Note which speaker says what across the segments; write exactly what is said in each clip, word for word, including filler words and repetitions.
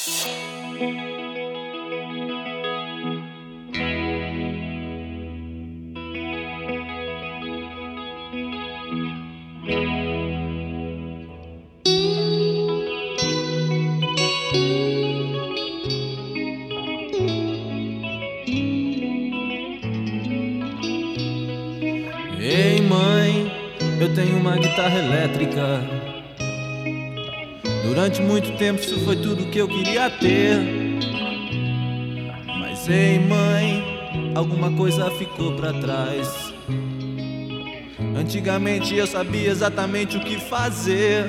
Speaker 1: Ei mãe, eu tenho uma guitarra elétrica. Durante muito tempo isso foi tudo que eu queria ter. Mas ei mãe, alguma coisa ficou pra trás. Antigamente eu sabia exatamente o que fazer.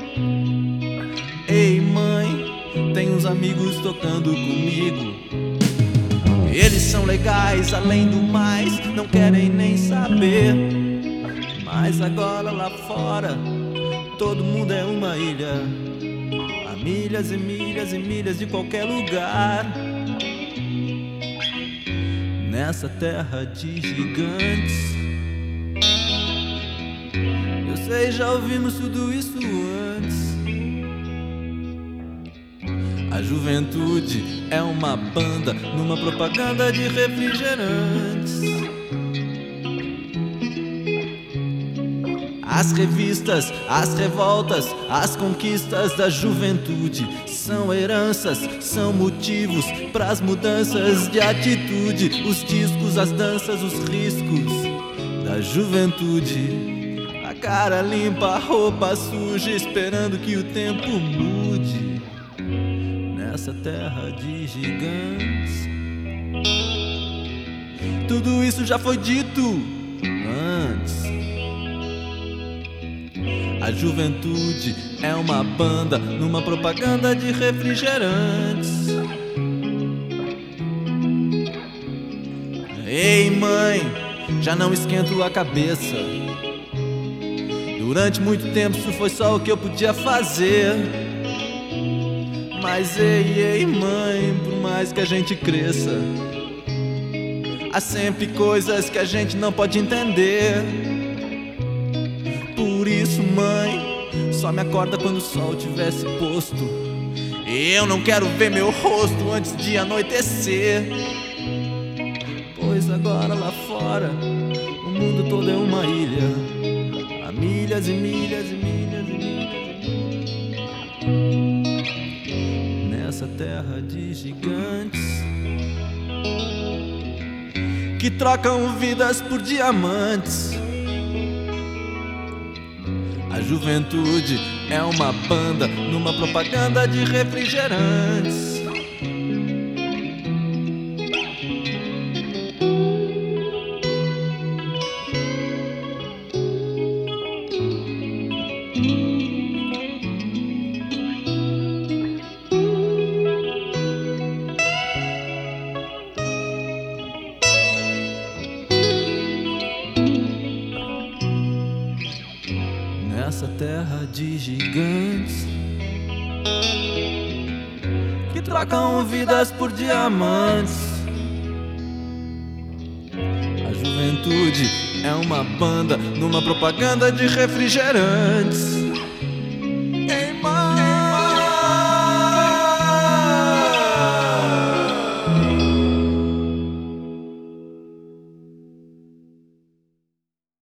Speaker 1: Ei mãe, tem uns amigos tocando comigo. Eles são legais, além do mais, não querem nem saber. Mas agora lá fora, todo mundo é uma ilha. Há milhas e milhas e milhas de qualquer lugar. Nessa terra de gigantes. Eu sei, já ouvimos tudo isso antes. A juventude é uma banda numa propaganda de refrigerantes. As revistas, as revoltas, as conquistas da juventude são heranças, são motivos pras mudanças de atitude. Os discos, as danças, os riscos da juventude. A cara limpa, a roupa suja, esperando que o tempo mude. Nessa terra de gigantes, tudo isso já foi dito antes. A juventude é uma banda numa propaganda de refrigerantes. Ei mãe, já não esquento a cabeça. Durante muito tempo isso foi só o que eu podia fazer. Mas ei, ei mãe, por mais que a gente cresça, há sempre coisas que a gente não pode entender. Por isso mãe, só me acorda quando o sol tivesse posto. Eu não quero ver meu rosto antes de anoitecer. Pois agora lá fora, o mundo todo é uma ilha. Há milhas e milhas e milhas e milhas e milhas. Nessa terra de gigantes que trocam vidas por diamantes. A juventude é uma banda numa propaganda de refrigerantes. Nessa terra de gigantes que trocam vidas por diamantes. A juventude é uma banda numa propaganda de refrigerantes.